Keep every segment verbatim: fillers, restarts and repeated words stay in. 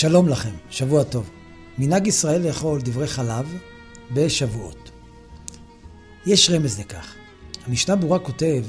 שלום לכם, שבוע טוב. מנהג ישראל לאכול דברי חלב בשבועות. יש רמז לכך. המשנה ברורה כותב,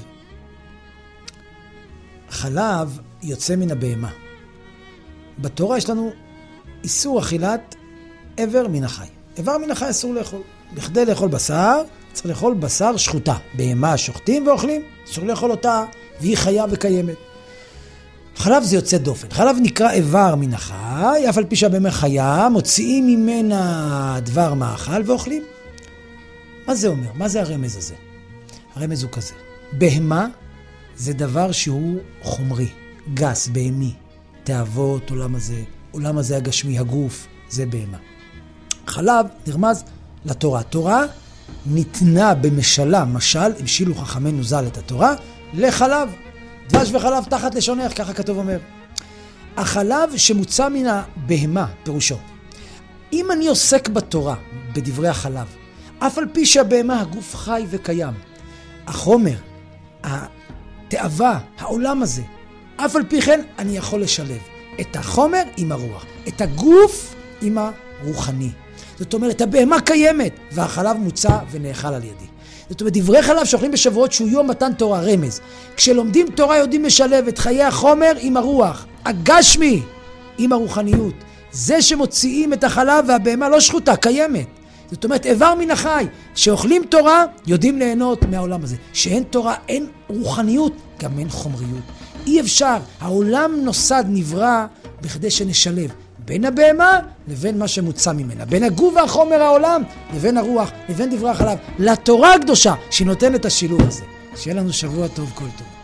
חלב יוצא מן הבהמה. בתורה יש לנו איסור אכילת איבר מן החי. איבר מן החי אסור לאכול. בכדי לאכול בשר, צריך לאכול בשר שחוטה. בהמה שוחטים ואוכלים, אסור לאכול אותה, והיא חיה וקיימת. חלב זה יוצא דופן. חלב נקרא איבר מן החי, אף על פי שהבהמה חיה, מוציאים ממנה דבר מאכל ואוכלים. מה זה אומר? מה זה הרמז הזה? הרמז הוא כזה. בהמה זה דבר שהוא חומרי, גס, בהמי. תאוות, עולם הזה, עולם הזה הגשמי, הגוף, זה בהמה. חלב נרמז לתורה. התורה ניתנה במשלה, משל, המשילו חכמינו ז"ל את התורה, לחלב. דבש וחלב תחת לשונך, ככה כתוב אומר. החלב שמוצא מן הבהמה, פירושו. אם אני עוסק בתורה, בדברי החלב, אף על פי שהבהמה הגוף חי וקיים, החומר, התאווה, העולם הזה, אף על פי כן אני יכול לשלב את החומר עם הרוח, את הגוף עם הרוחני. זאת אומרת, הבהמה קיימת והחלב מוצא ונאכל על ידי. זאת אומרת, דברי חלב שאוכלים בשבועות שהוא יום מתן תורה, רמז. כשלומדים תורה יודעים לשלב את חיי החומר עם הרוח, הגשמי עם הרוחניות. זה שמוציאים את החלב והבהמה לא שחוטה, קיימת. זאת אומרת, איבר מן החי. שאוכלים תורה יודעים ליהנות מהעולם הזה. שאין תורה, אין רוחניות, גם אין חומריות. אי אפשר, העולם נוסד נברא בכדי שנשלב בין הבהמה לבין מה שמוצא ממנה, בין הגוף והחומר העולם לבין הרוח, לבין דברי החלב, לתורה הקדושה שנותנת השילוב הזה. שיהיה לנו שבוע טוב, כל טוב.